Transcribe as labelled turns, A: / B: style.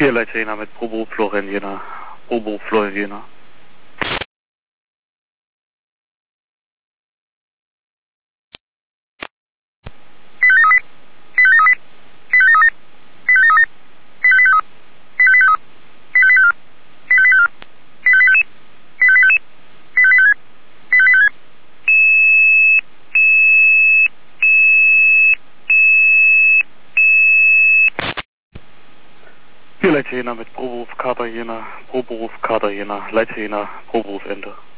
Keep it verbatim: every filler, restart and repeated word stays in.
A: Hier Leiter Jena mit Proberuf Florian Jena. Proberuf Florian Jena. Hier Leiter Jena mit Proberuf Kader Jena. Proberuf Kader Jena. Leiter Jena. Proberuf Ende.